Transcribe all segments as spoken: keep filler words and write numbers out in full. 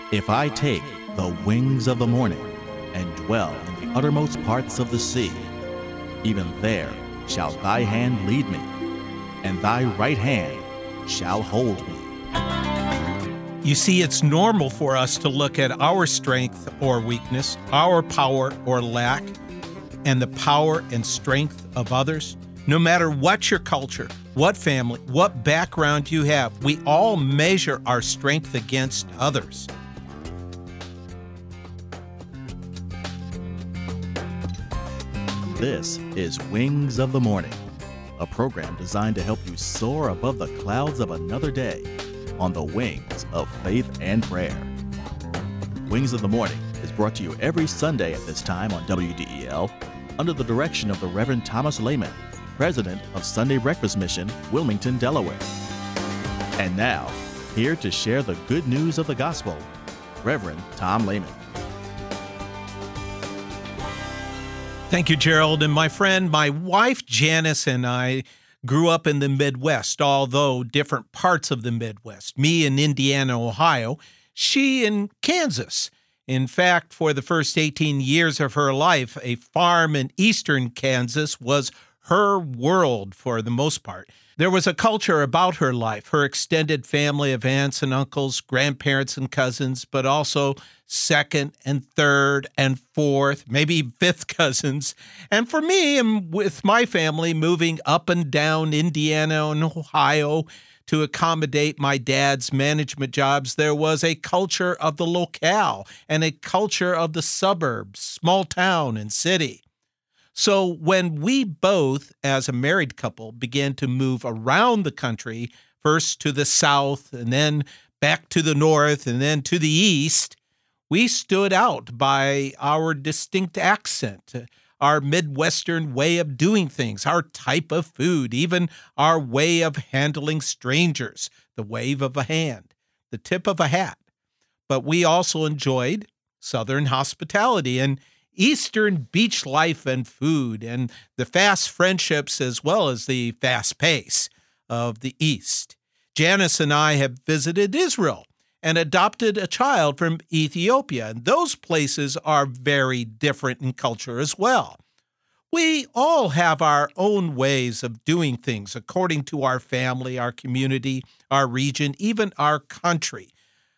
If I take the wings of the morning and dwell in the uttermost parts of the sea, even there shall thy hand lead me, and thy right hand shall hold me. You see, it's normal for us to look at our strength or weakness, our power or lack, and the power and strength of others. No matter what your culture, what family, what background you have, we all measure our strength against others. This is Wings of the Morning, a program designed to help you soar above the clouds of another day on the wings of faith and prayer. Wings of the Morning is brought to you every Sunday at this time on W D E L under the direction of the Reverend Thomas Lehman, President of Sunday Breakfast Mission, Wilmington, Delaware. And now, here to share the good news of the gospel, Reverend Tom Lehman. Thank you, Gerald. And my friend, my wife Janice and I grew up in the Midwest, although different parts of the Midwest. Me in Indiana, Ohio, she in Kansas. In fact, for the first eighteen years of her life, a farm in eastern Kansas was her world for the most part. There was a culture about her life, her extended family of aunts and uncles, grandparents and cousins, but also second and third and fourth, maybe fifth cousins. And for me, and with my family moving up and down Indiana and Ohio to accommodate my dad's management jobs, there was a culture of the locale and a culture of the suburbs, small town and city. So when we both, as a married couple, began to move around the country, first to the south and then back to the north and then to the east, we stood out by our distinct accent, our Midwestern way of doing things, our type of food, even our way of handling strangers, the wave of a hand, the tip of a hat. But we also enjoyed Southern hospitality and Eastern beach life and food, and the fast friendships as well as the fast pace of the East. Janice and I have visited Israel and adopted a child from Ethiopia, and those places are very different in culture as well. We all have our own ways of doing things according to our family, our community, our region, even our country.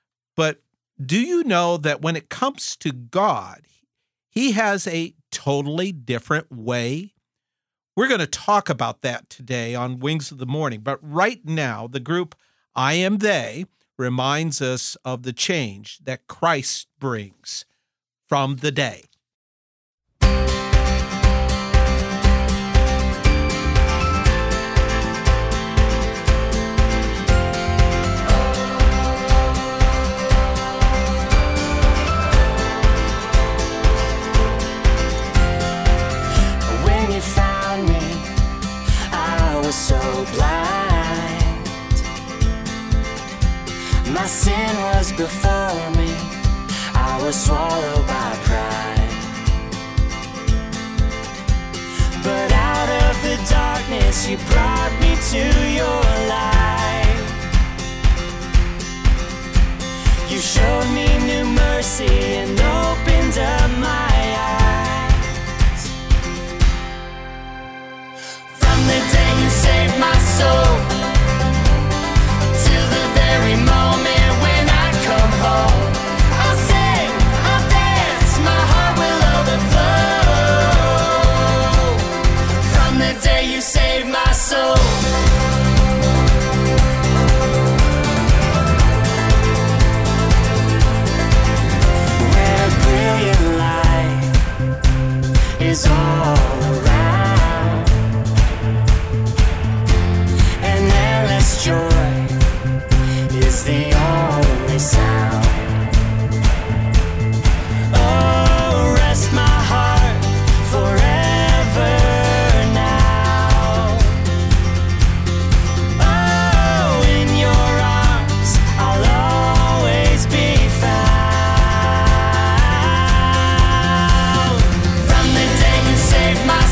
But do you know that when it comes to God, He has a totally different way? We're going to talk about that today on Wings of the Morning. But right now, the group I Am They reminds us of the change that Christ brings from the day. So blind, my sin was before me, I was swallowed by pride. But out of the darkness you brought me to your light. You showed me new mercy and opened up my eyes. From the day you saved my soul, till the very moment when I come home, I'll sing, I'll dance, my heart will overflow. From the day you saved my soul. Where a brilliant light is all around, and endless joy is the only sound. Oh, rest my heart forever now. Oh, in your arms I'll always be found. From the day you saved my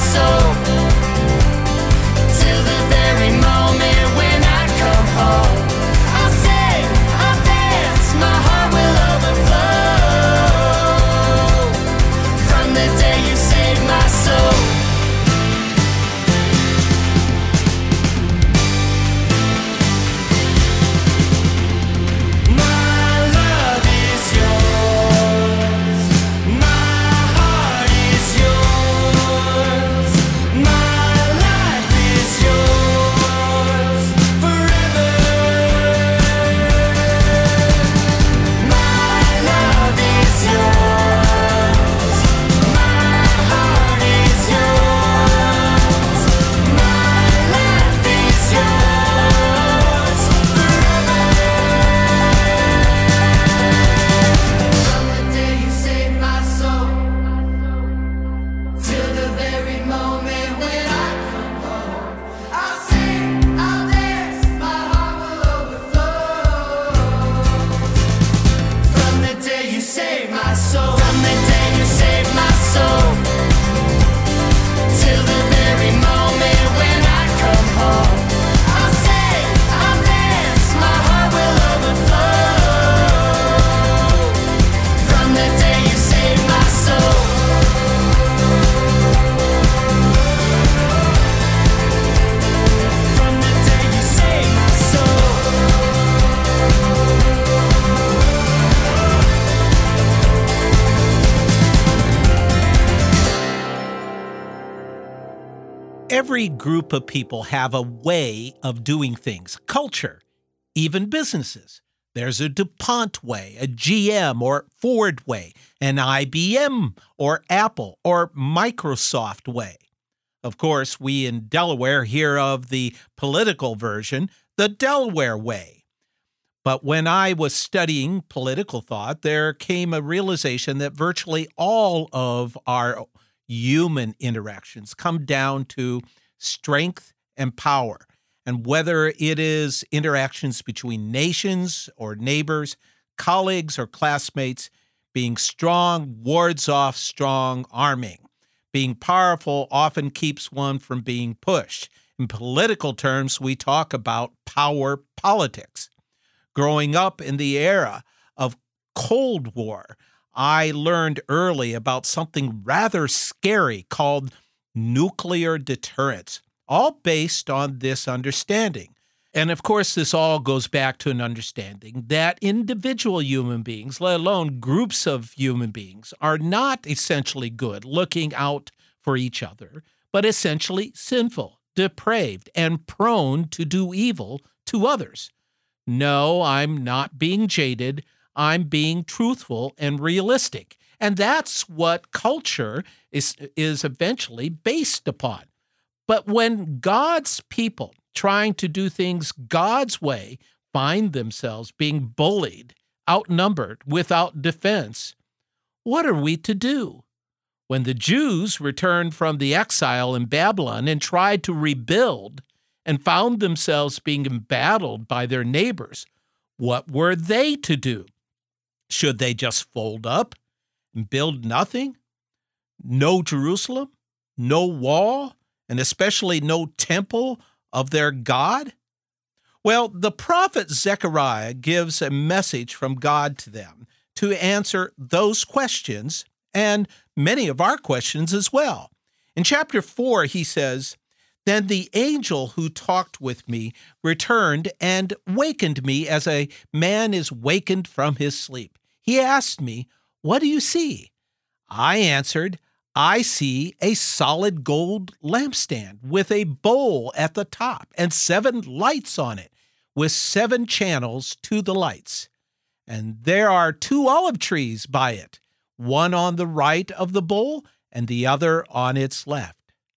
Every group of people have a way of doing things, culture, even businesses. There's a DuPont way, a G M or Ford way, an I B M or Apple or Microsoft way. Of course, we in Delaware hear of the political version, the Delaware way. But when I was studying political thought, there came a realization that virtually all of our human interactions come down to strength and power. And whether it is interactions between nations or neighbors, colleagues or classmates, being strong wards off strong arming. Being powerful often keeps one from being pushed. In political terms, we talk about power politics. Growing up in the era of Cold War, I learned early about something rather scary called nuclear deterrence, all based on this understanding. And of course, this all goes back to an understanding that individual human beings, let alone groups of human beings, are not essentially good looking out for each other, but essentially sinful, depraved, and prone to do evil to others. No, I'm not being jaded. I'm being truthful and realistic. And that's what culture is, is eventually based upon. But when God's people trying to do things God's way find themselves being bullied, outnumbered, without defense, what are we to do? When the Jews returned from the exile in Babylon and tried to rebuild and found themselves being embattled by their neighbors, what were they to do? Should they just fold up and build nothing? No Jerusalem, no wall, and especially no temple of their God? Well, the prophet Zechariah gives a message from God to them to answer those questions and many of our questions as well. In chapter four, he says, "Then the angel who talked with me returned and wakened me as a man is wakened from his sleep. He asked me, 'What do you see?' I answered, 'I see a solid gold lampstand with a bowl at the top and seven lights on it, with seven channels to the lights. And there are two olive trees by it, one on the right of the bowl and the other on its left.'"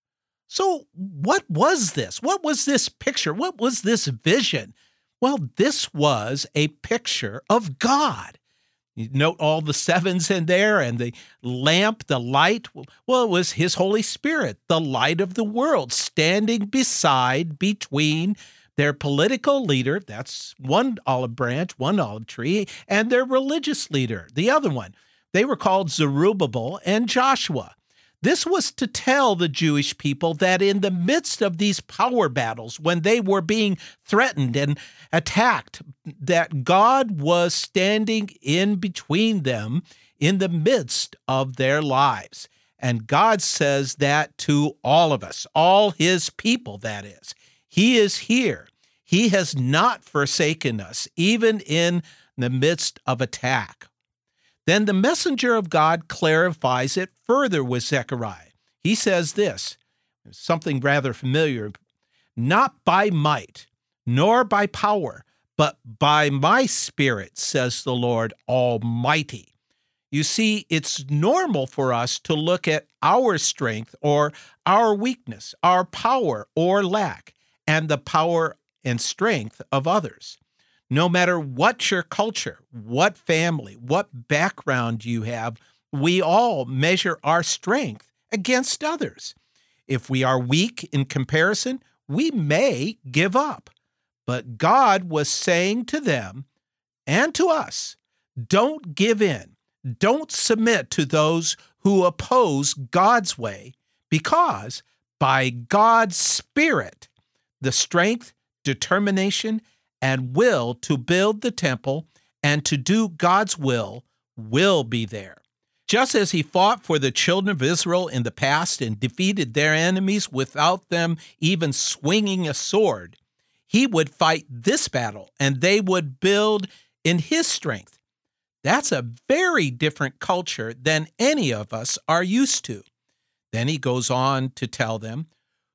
So what was this? What was this picture? What was this vision? Well, this was a picture of God. You note all the sevens in there and the lamp, the light. Well, it was his Holy Spirit, the light of the world, standing beside, between their political leader, that's one olive branch, one olive tree, and their religious leader, the other one. They were called Zerubbabel and Joshua. This was to tell the Jewish people that in the midst of these power battles, when they were being threatened and attacked, that God was standing in between them in the midst of their lives. And God says that to all of us, all his people, that is. He is here. He has not forsaken us, even in the midst of attack. Then the messenger of God clarifies it further with Zechariah. He says this, something rather familiar, "Not by might, nor by power, but by my Spirit, says the Lord Almighty." You see, it's normal for us to look at our strength or our weakness, our power or lack, and the power and strength of others. No matter what your culture, what family, what background you have, we all measure our strength against others. If we are weak in comparison, we may give up. But God was saying to them and to us, don't give in. Don't submit to those who oppose God's way, because by God's Spirit, the strength, determination, and will to build the temple and to do God's will will be there. Just as he fought for the children of Israel in the past and defeated their enemies without them even swinging a sword, he would fight this battle and they would build in his strength. That's a very different culture than any of us are used to. Then he goes on to tell them,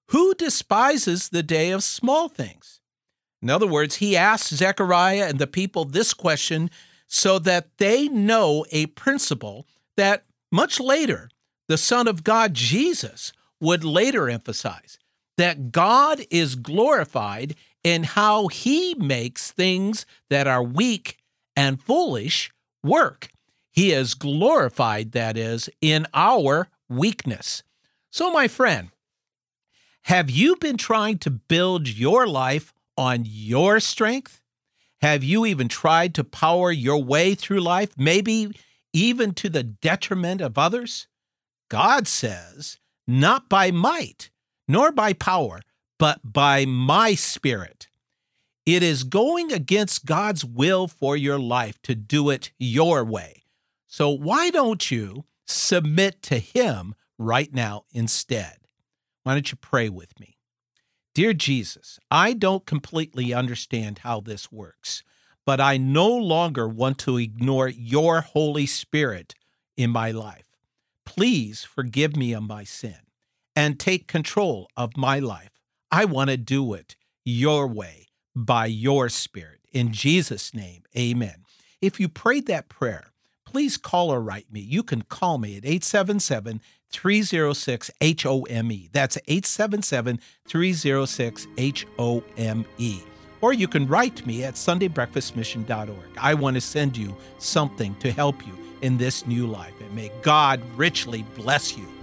Who despises the day of small things? In other words, he asked Zechariah and the people this question so that they know a principle that much later the Son of God, Jesus, would later emphasize, that God is glorified in how he makes things that are weak and foolish work. He is glorified, that is, in our weakness. So, my friend, have you been trying to build your life on your strength? Have you even tried to power your way through life, maybe even to the detriment of others? God says, not by might, nor by power, but by my Spirit. It is going against God's will for your life to do it your way. So why don't you submit to Him right now instead? Why don't you pray with me? Dear Jesus, I don't completely understand how this works, but I no longer want to ignore your Holy Spirit in my life. Please forgive me of my sin and take control of my life. I want to do it your way, by your Spirit. In Jesus' name, amen. If you prayed that prayer, please call or write me. You can call me at eight seven seven, three oh six, H O M E. That's eight seven seven, three oh six, H O M E. Or you can write me at sunday breakfast mission dot org. I want to send you something to help you in this new life, and may God richly bless you.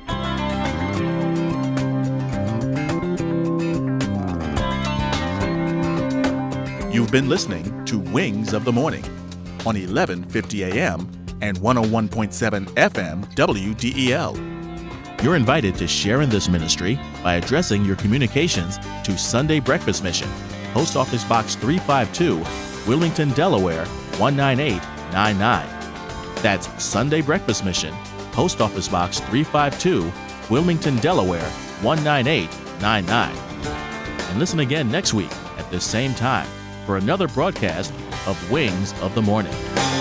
You've been listening to Wings of the Morning on eleven fifty a.m. and one oh one point seven F M W D E L. You're invited to share in this ministry by addressing your communications to Sunday Breakfast Mission, Post Office Box three fifty-two, Willington, Delaware one nine eight nine nine. That's Sunday Breakfast Mission, Post Office Box three fifty-two, Wilmington, Delaware one nine eight nine nine. And listen again next week at this same time for another broadcast of Wings of the Morning.